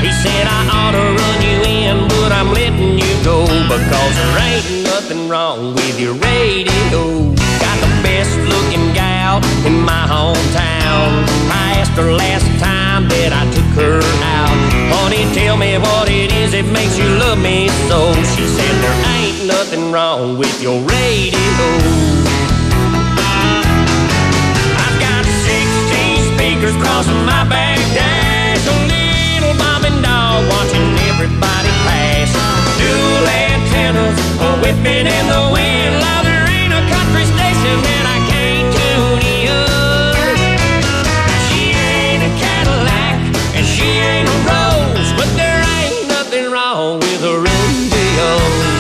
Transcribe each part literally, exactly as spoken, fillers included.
He said I ought to run you in, but I'm letting you go, because there ain't nothing wrong with your radio. Got the best looking gal in my hometown. I asked her last time that I took her out, honey, tell me what it is that makes you love me so. She said there ain't nothing wrong with your radio. I've got sixteen speakers crossing my back dash, a little bobbing dog watching everybody pass, dual antennas whipping in the wind. Love, there ain't a country station that I can't tune in. She ain't a Cadillac and she ain't a Rose, but there ain't nothing wrong with a radio.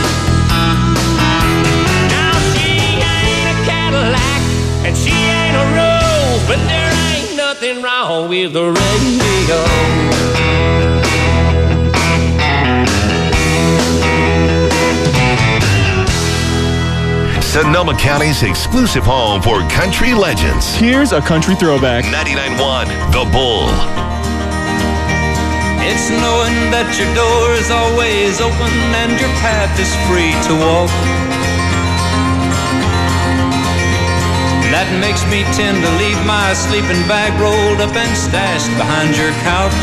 Now she ain't a Cadillac and she ain't a Rose, but there ain't nothing wrong with the radio. Sonoma County's exclusive home for country legends. Here's a country throwback. ninety-nine point one The Bull. It's knowing that your door is always open and your path is free to walk that makes me tend to leave my sleeping bag rolled up and stashed behind your couch.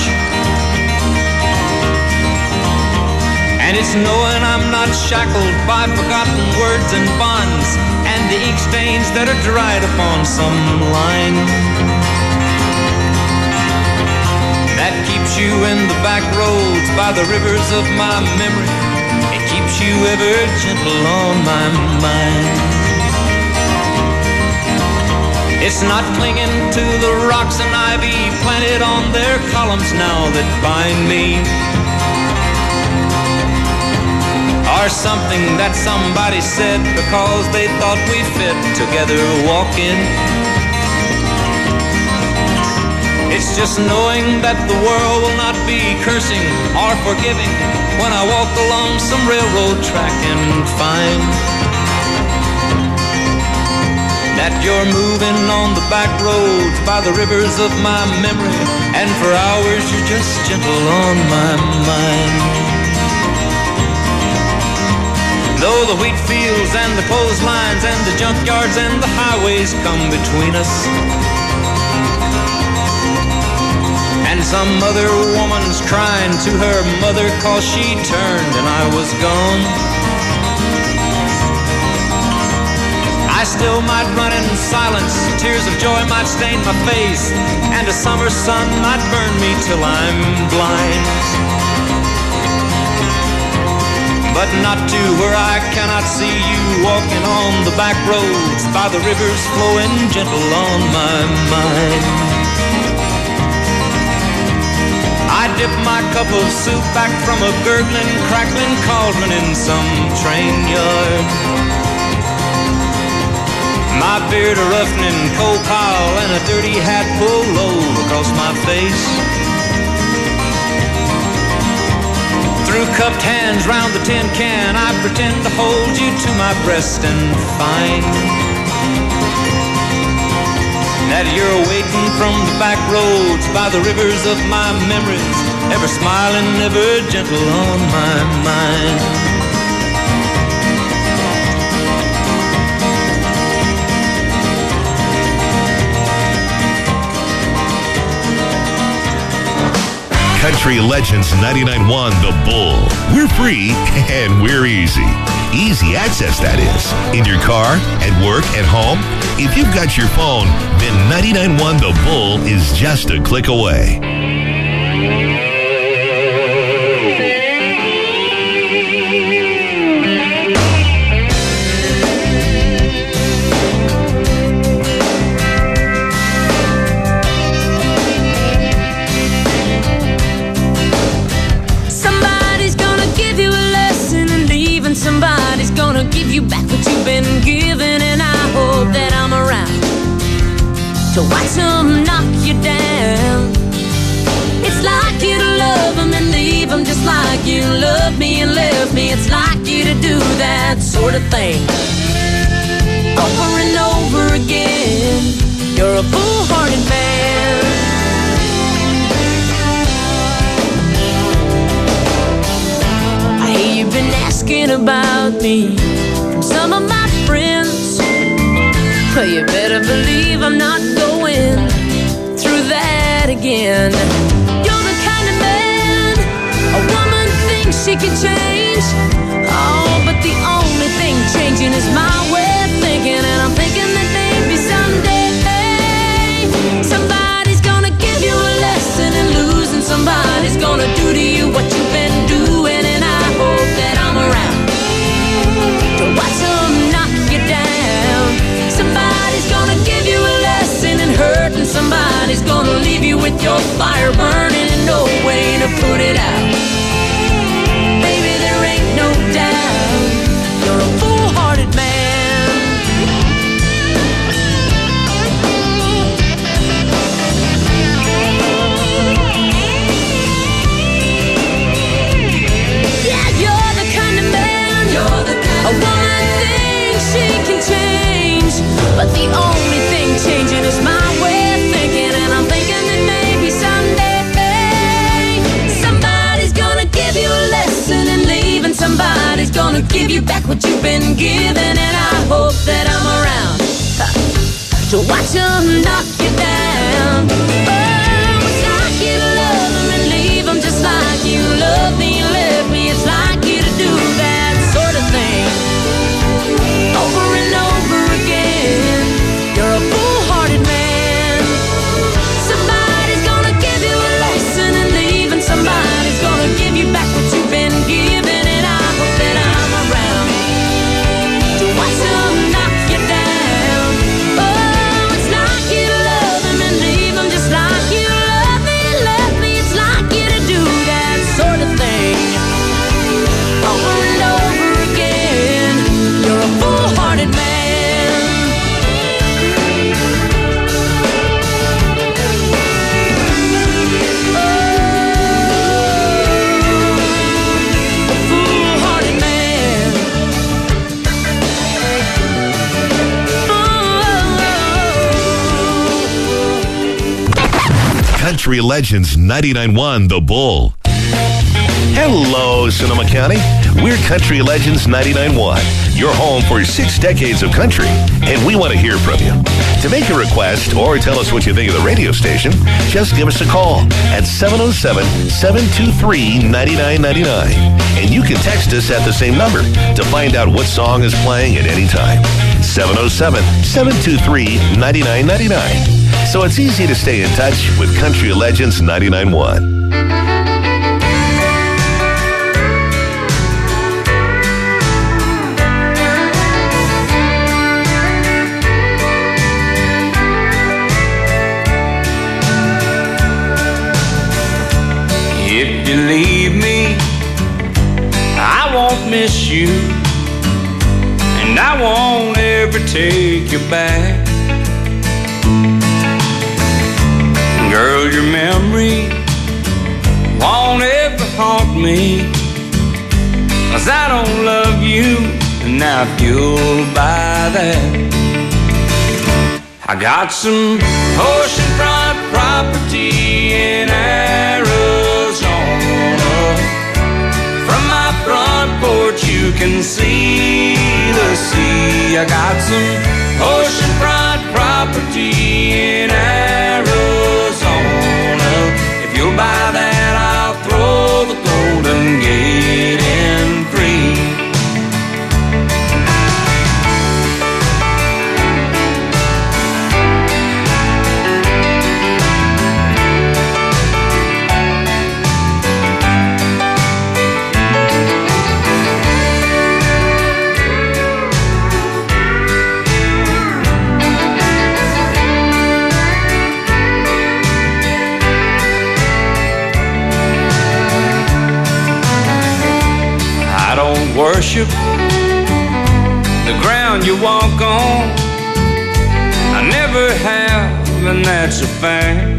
And it's knowing I'm not shackled by forgotten words and bonds and the ink stains that are dried upon some line that keeps you in the back roads by the rivers of my memory. It keeps you ever gentle on my mind. It's not clinging to the rocks and ivy planted on their columns now that bind me, or something that somebody said because they thought we fit together walking. It's just knowing that the world will not be cursing or forgiving when I walk along some railroad track and find that you're moving on the back roads by the rivers of my memory, and for hours you're just gentle on my mind. Though the wheat fields and the clotheslines and the junkyards and the highways come between us, and some other woman's crying to her mother 'cause she turned and I was gone, I still might run in silence, tears of joy might stain my face, and a summer sun might burn me till I'm blind, but not to where I cannot see you walking on the back roads by the rivers flowing gentle on my mind. I dip my cup of soup back from a gurgling, crackling cauldron in some train yard, my beard a roughening coal pile and a dirty hat pulled low across my face. Through cupped hands round the tin can, I pretend to hold you to my breast and find that you're waiting from the back roads by the rivers of my memories, ever smiling, ever gentle on my mind. Country Legends ninety-nine point one The Bull. We're free and we're easy. Easy access, that is. In your car, at work, at home. If you've got your phone, then ninety-nine point one The Bull is just a click away. Somebody's gonna give you back what you've been given, and I hope that I'm around to watch them knock you down. It's like you to love them and leave them just like you loved me and left me. It's like you to do that sort of thing over and over again. You're a foolhardy man. talking about me from some of my friends. Well, you better believe I'm not going through that again. You're the kind of man a woman thinks she can change. Oh, but the only thing changing is my way of thinking. And I'm thinking that maybe someday somebody's gonna give you a lesson in losing. Somebody's gonna do to you what you've been doing. And I hope that I'm around to watch them knock you down. Somebody's gonna give you a lesson in hurt, and somebody's gonna leave you with your fire burning and no way to put it out. Baby, there ain't no doubt you're a foolhardy man. Yeah, you're the kind of man, you're the kind a woman thinks she can change, but the only thing changing is my way of thinking. And I'm thinking that maybe someday somebody's gonna give you a lesson in leaving. Somebody's gonna give you back what you've been given. And I hope that I'm around ha, to watch them knock you down. Oh, it's like you to love them and leave them, just like you love me and left me. It's like you to do that sort of thing over and over again. You're a foolhardy man. Somebody's gonna give you a lesson in leaving. Somebody's gonna give you back what you've been given. And I hope that I'm around to watch them knock you down. Oh, it's like you to love them and leave them, just like you love me and left me. It's like you to do that sort of thing over and over again. You're a foolhardy man. A foolhardy man. Country Legends ninety-nine point one The Bull. Hello, Sonoma County. We're Country Legends ninety-nine point one, your home for six decades of country, and we want to hear from you. To make a request or tell us what you think of the radio station, just give us a call at seven oh seven, seven two three, nine nine nine nine. And you can text us at the same number to find out what song is playing at any time. seven oh seven, seven two three, nine nine nine nine. So it's easy to stay in touch with Country Legends ninety-nine point one. If you leave me, I won't miss you, and I won't ever take you back. Girl, your memory won't ever haunt me, 'cause I don't love you, and now if you'll buy that, I got some oceanfront property in Arizona. From my front porch you can see the sea. I got some oceanfront property in Arizona. If you'll buy that, I'll throw the Golden Gate in free. Worship the ground you walk on. I never have, and that's a fact.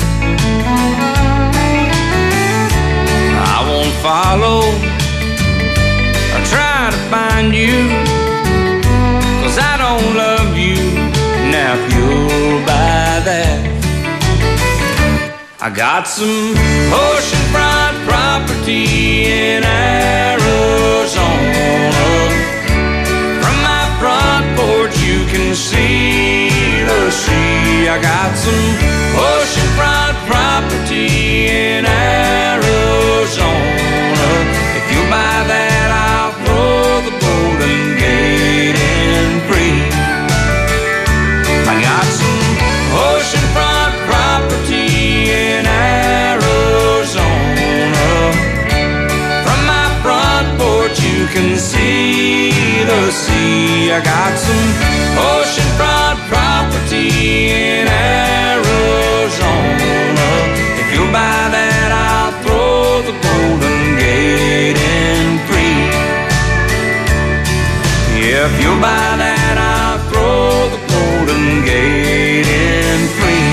I won't follow or try to find you, 'cause I don't love you. Now if you'll buy that, I got some oceanfront property in Arizona. I got some oceanfront property in Arizona. If you'll buy that, I'll throw the Golden Gate in free. I got some oceanfront property in Arizona. From my front porch you can see the sea. I got some oceanfront property in Arizona. If you'll buy that, I'll throw the Golden Gate in free. Yeah, if you'll buy that, I'll throw the Golden Gate in free.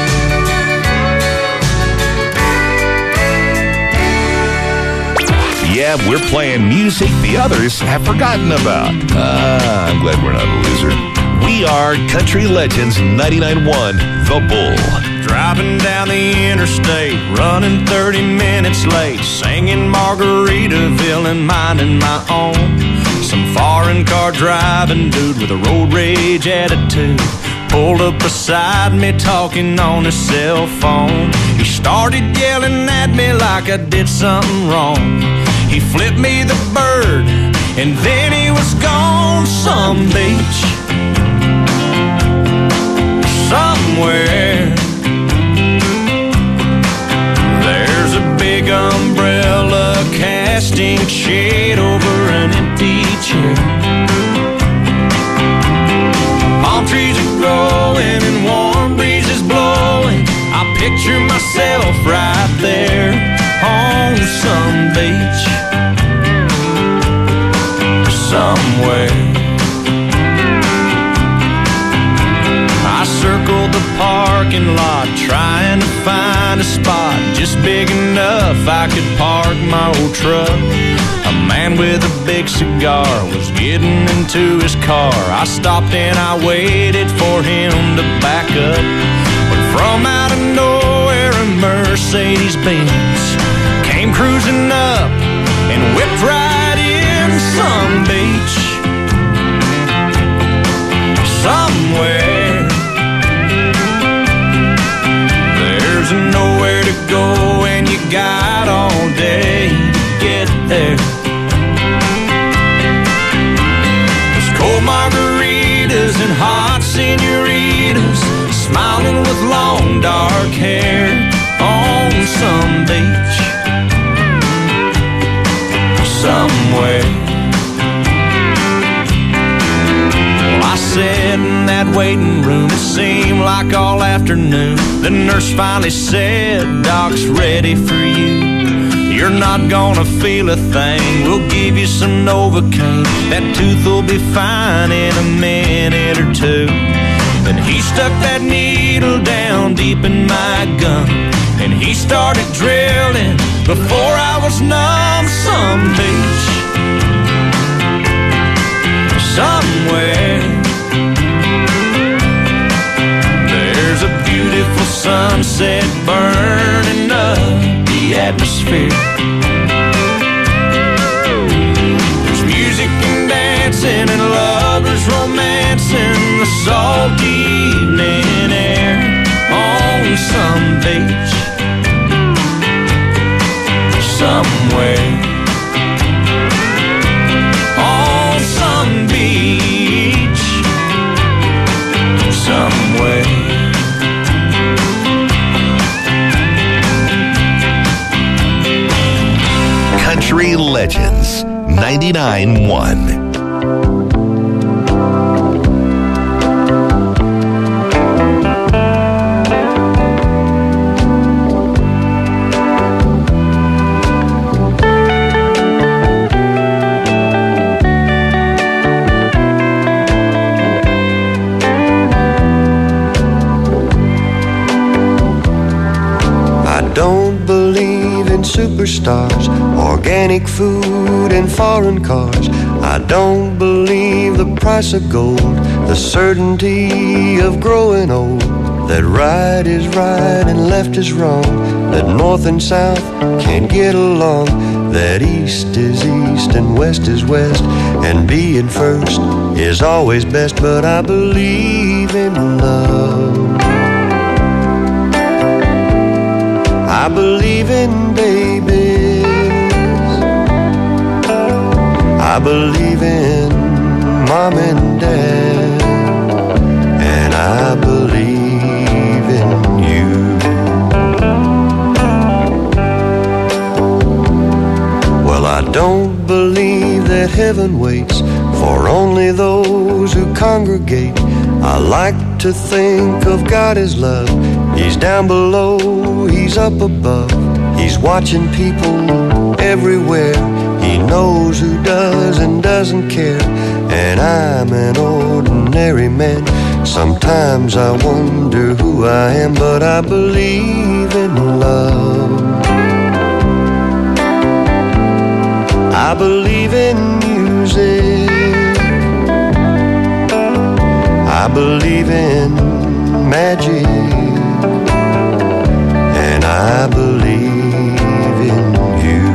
Yeah, we're playing music the others have forgotten about. Ah, I'm glad we're not a loser. We are Country Legends ninety-nine point one, The Bull. Driving down the interstate, running thirty minutes late, singing Margaritaville and minding my own. Some foreign car driving dude with a road rage attitude pulled up beside me talking on his cell phone. He started yelling at me like I did something wrong. He flipped me the bird and then he was gone. Some beach somewhere, there's a big umbrella casting shade over an empty chair. Palm trees are growing and warm breezes blowing. I picture myself right there on some beach somewhere. I circled the parking lot trying to find a spot just big enough I could park my old truck. A man with a big cigar was getting into his car. I stopped and I waited for him to back up. But from out of nowhere a Mercedes-Benz came cruising up and whipped right in. Some beach somewhere, there's nowhere to go and you got all day to get there. There's cold margaritas and hot senoritas smiling with long dark hair on some beach somewhere. I sat in that waiting room, it seemed like all afternoon. The nurse finally said, Doc's ready for you. You're not gonna feel a thing, we'll give you some Novocaine. That tooth will be fine in a minute or two. Then he stuck that needle down deep in my gum and he started drilling before I was numb. Some beach somewhere, there's a beautiful sunset burning up the atmosphere. There's music and dancing and lovers romancing the salty evening air on some beach somewhere. On some beach somewhere. Country Legends ninety-nine point one. Don't believe in superstars, organic food and foreign cars. I don't believe the price of gold, the certainty of growing old. That right is right and left is wrong, that north and south can't get along, that east is east and west is west, and being first is always best. But I believe in love. I believe in babies. I believe in mom and dad. And I believe in you. Well, I don't believe that heaven waits for only those who congregate. I like to think of God as love. He's down below, He's up above. He's watching people everywhere. He knows who does and doesn't care. And I'm an ordinary man. Sometimes I wonder who I am, but I believe in love. I believe in music. I believe in magic. And I believe in you.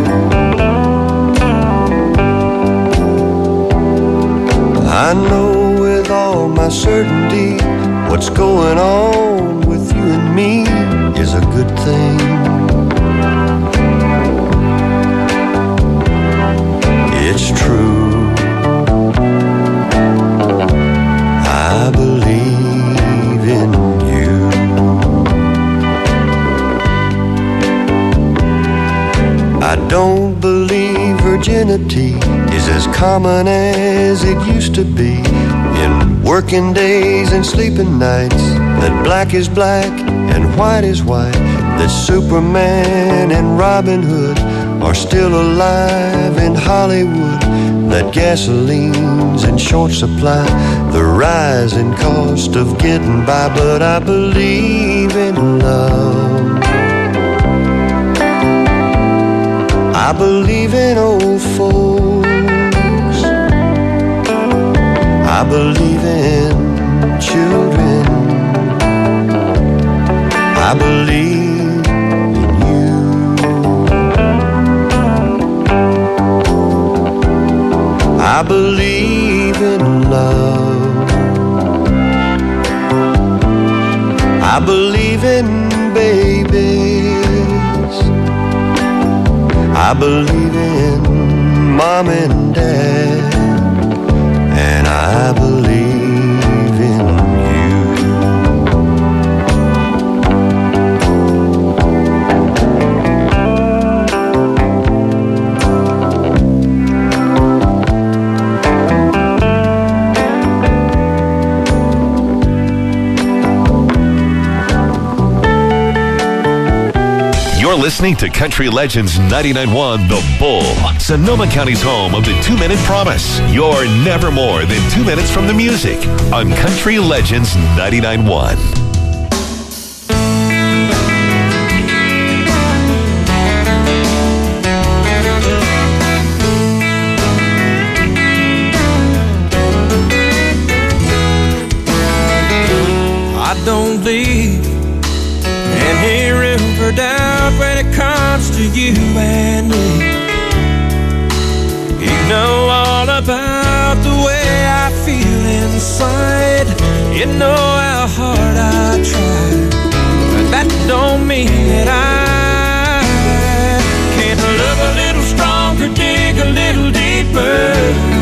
I know with all my certainty what's going on with you and me is a good thing. It's true. I believe in you. I don't believe virginity is as common as it used to be. In working days and sleeping nights, that black is black and white is white, that Superman and Robin Hood are still alive in Hollywood, that gasoline's in short supply, the rising cost of getting by, but I believe in love. I believe in old folks. I believe in children. I believe in you. I believe in love. I believe in babies. I believe in mom and dad. And I believe in you. You're listening to Country Legends ninety-nine point one The Bull, Sonoma County's home of the two-minute promise. You're never more than two minutes from the music on Country Legends ninety-nine point one. I don't leave any river doubt when it comes to you and me. You know all about the way I feel inside. You know how hard I try, but that don't mean that I can't love a little stronger, dig a little deeper,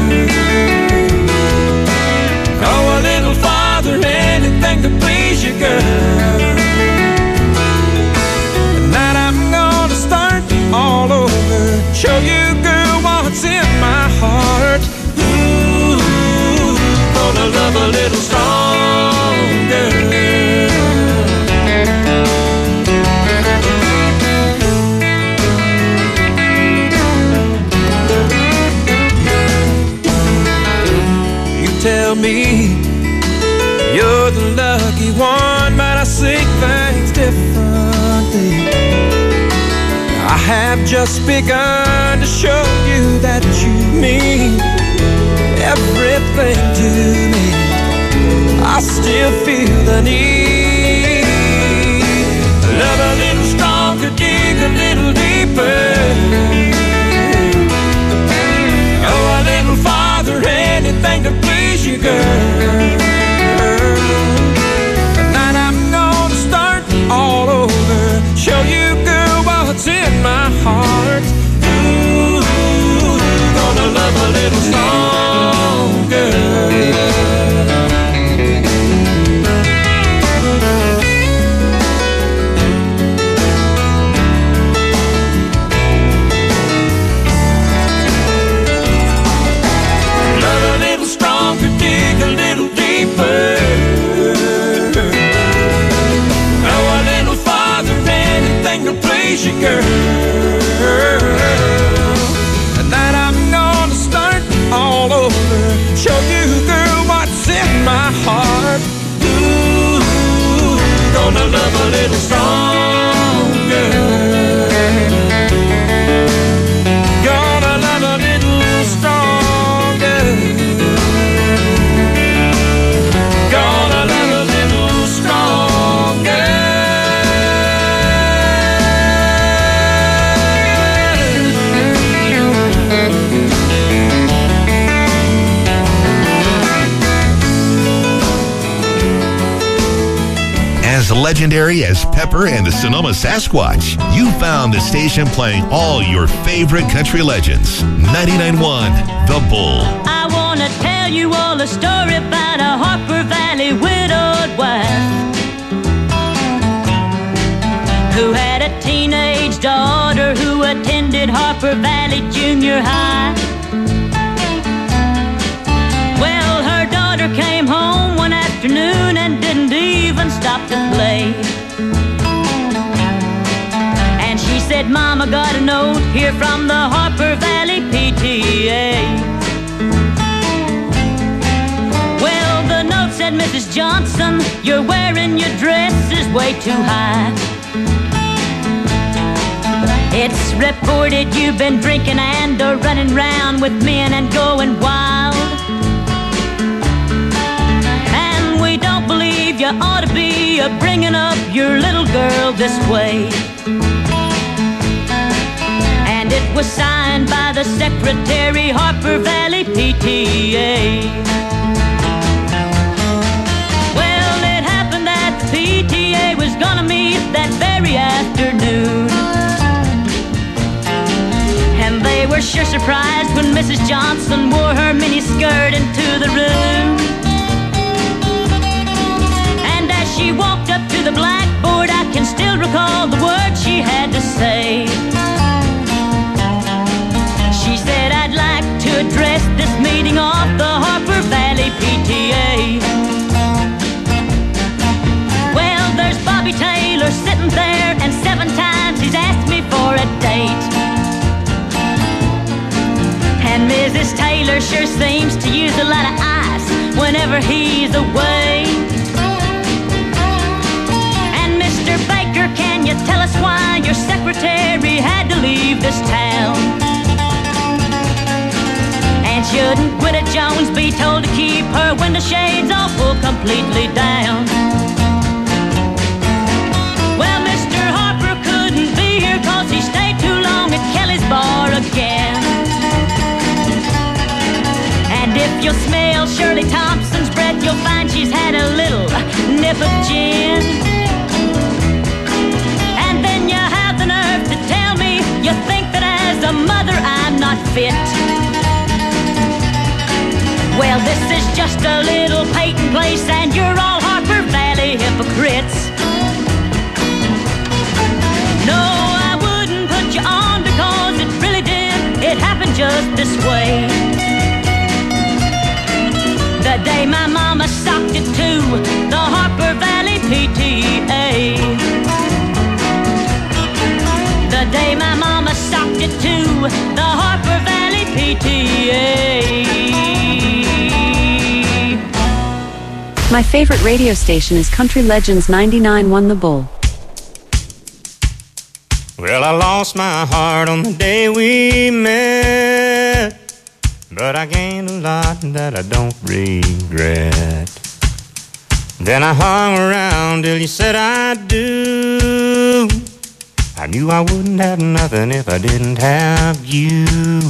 go a little farther, anything to please you, girl. Tonight I'm gonna start all over, show you, girl, what's in my heart. Ooh, gonna love a little stronger. You tell me you're the lucky one, but I see things differently. I have just begun to show you that you mean everything to me. I still feel the need. Love a little stronger, dig a little deeper, go a little farther, anything to please you, girl. Tonight I'm gonna start all over, show you, girl, legendary as Pepper and the Sonoma Sasquatch. You found the station playing all your favorite country legends. ninety-nine point one The Bull. I want to tell you all a story about a Harper Valley widowed wife who had a teenage daughter who attended Harper Valley Junior High. Well, her daughter came home one afternoon and didn't even stop to play. And she said, Mama, got a note here from the Harper Valley P T A. Well, the note said, Missus Johnson, you're wearing your dress is way too high. It's reported you've been drinking and are running round with men and going wild. And we don't believe you ought to be a bringing up your little girl this way. And it was signed by the secretary, Harper Valley P T A. Well, it happened that the P T A was gonna meet that very afternoon. And they were sure surprised when Missus Johnson wore her miniskirt into the room. And as she walked up to the blackboard, I can still recall the words she had to say. She said, I'd like to address this meeting of the Harper Valley P T A. Well, there's Bobby Taylor sitting there, and seven times he's asked me for a date. And Missus Taylor sure seems to use a lot of ice whenever he's away. And Mister Baker, can you tell us why your secretary had to leave this town? And shouldn't Gwyneth Jones be told to keep her window shades all full completely down? Well, Mister Harper couldn't be here cause he stayed too long at Kelly's bar again. And if you'll smell Shirley Thompson's breath, you'll find she's had a little nip of gin. And then you have the nerve to tell me you think that as a mother I'm not fit. Well, this is just a little Peyton place, and you're all Harper Valley hypocrites. No, I wouldn't put you on because it really did. It happened just this way. The day my mama socked it to the Harper Valley P T A. The day my mama socked it to the Harper Valley P T A. My favorite radio station is Country Legends ninety-nine point one The Bull. Well, I lost my heart on the day we met, but I gained a lot that I don't regret. Then I hung around till you said I do. I knew I wouldn't have nothing if I didn't have you.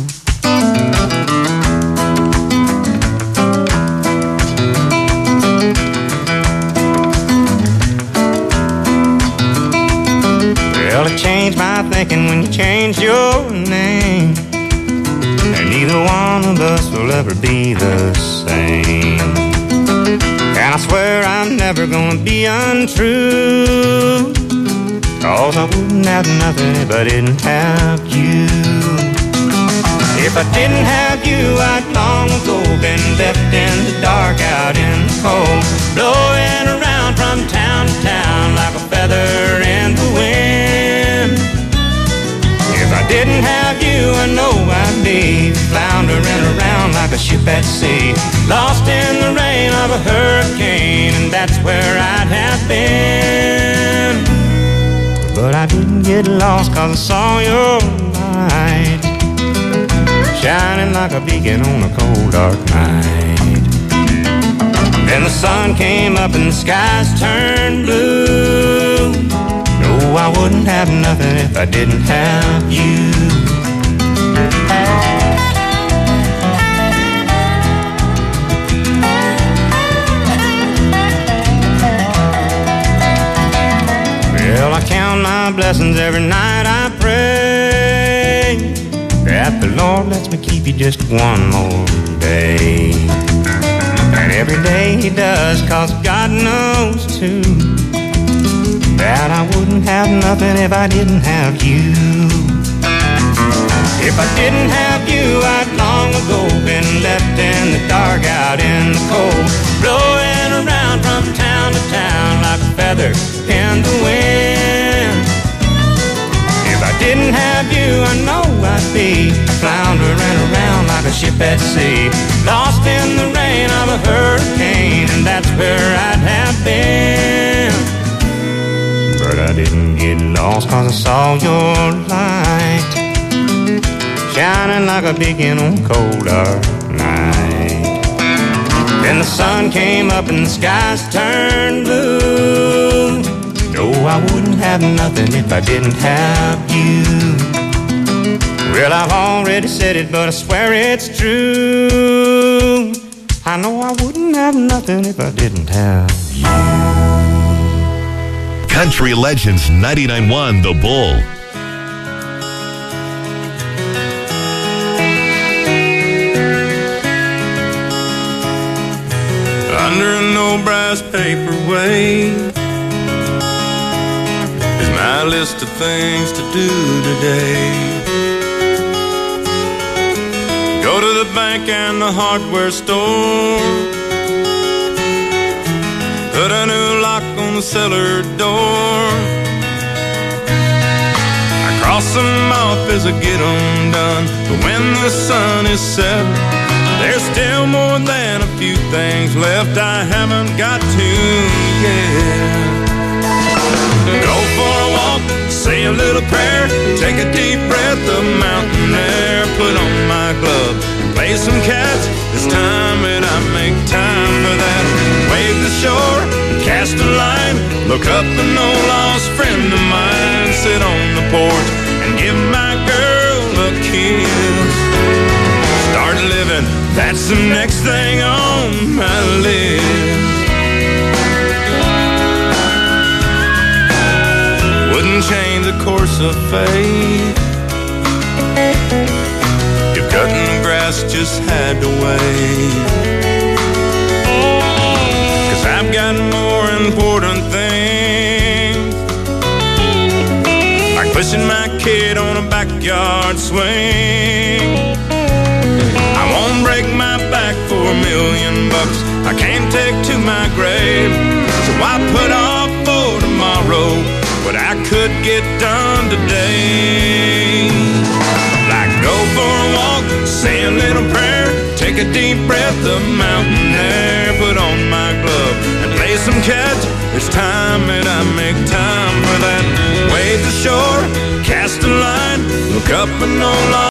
Well, it changed my thinking when you changed your name, and neither one of us will ever be the same. And I swear I'm never gonna be untrue, cause I wouldn't have nothing if I didn't have you. If I didn't have you, I'd long ago been left in the dark, out in the cold, blowing around from town to town like a feather in the wind. If I didn't have you, I know I'd be floundering around like a ship at sea, lost in the rain of a hurricane, and that's where I'd have been. But I didn't get lost cause I saw your light, shining like a beacon on a cold dark night. Then the sun came up and the skies turned blue. No, I wouldn't have nothing if I didn't have you. blessings every night I pray that the Lord lets me keep you just one more day. And every day He does, 'cause God knows too that I wouldn't have nothing if I didn't have you. If I didn't have you, I'd long ago been left in the dark, out in the cold, blowing around from town to town like a feather in the wind. If I didn't have you, I know I'd be floundering around like a ship at sea, lost in the rain of a hurricane, and that's where I'd have been. But I didn't get lost 'cause I saw your light shining like a beacon on a cold dark night. Then the sun came up and the skies turned blue. No, I wouldn't have nothing if I didn't have you. Well, I've already said it, but I swear it's true. I know I wouldn't have nothing if I didn't have you. Country Legends ninety-nine point one The Bull. Under an old brass paperweight is my list of things to do today. Go to the bank and the hardware store, put a new lock on the cellar door. I cross them off as I get them done, but when the sun is set, there's still more than a few things left I haven't got to yet. Go for a walk, say a little prayer, take a deep breath of mountain air, put on my glove, play some catch. It's time that I make time for that. Wave the shore, cast a line, look up an old lost friend of mine, sit on the porch and give my girl a kiss. Start living, that's the next thing on my list. Wouldn't change the course of fate if cutting the grass just had to wait. 'Cause I've got more important things, like pushing my kid on a backyard swing. I won't break my back for a million bucks I can't take to my grave. So I put off for tomorrow what I could get done today. Like go for a walk, say a little prayer, take a deep breath of mountain air, put on my glove and play some catch. It's time that I make time for that. Wave the shore, cast a line, look up and no line.